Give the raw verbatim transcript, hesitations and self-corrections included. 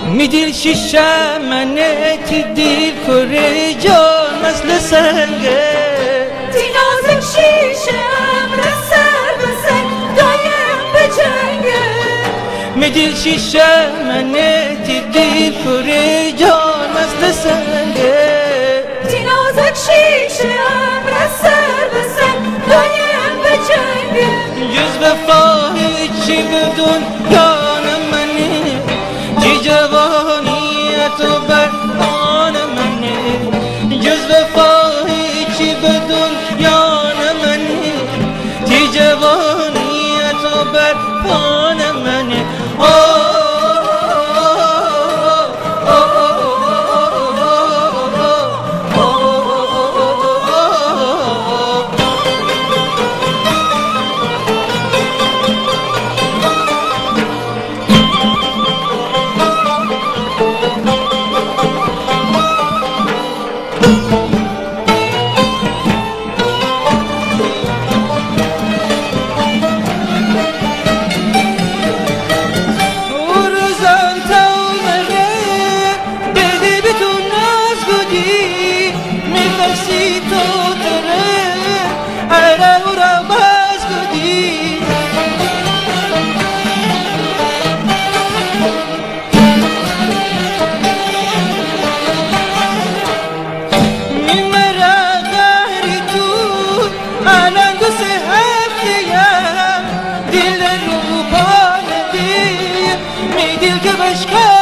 میدیل شیشه منتی دیل کره جان مثل سنگه تی نازک شیشه امر سر به سر دایم به جنگه میدیل شیشه منتی دیل کره جان مثل سنگه تی نازک شیشه امر سر به سر دایم به جنگه جز وفای چی بدون یان منی چی جوانیت و بران منی جز وفای چی بدون یان منی چی جوانیت و بران منی دل که بشکن